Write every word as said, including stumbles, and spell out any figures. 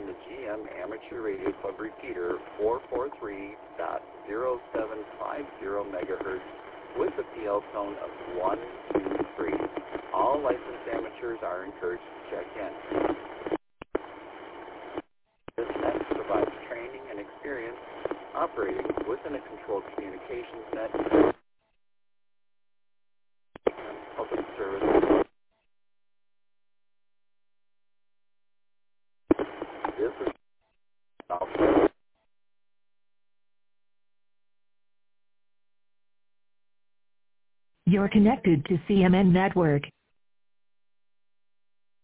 the G M Amateur Radio Club repeater four four three point zero seven five zero megahertz with a P L tone of one two three. All licensed amateurs are encouraged to check in. This net provides training and experience operating within a controlled communications net public service. This is You're connected to C M N Network.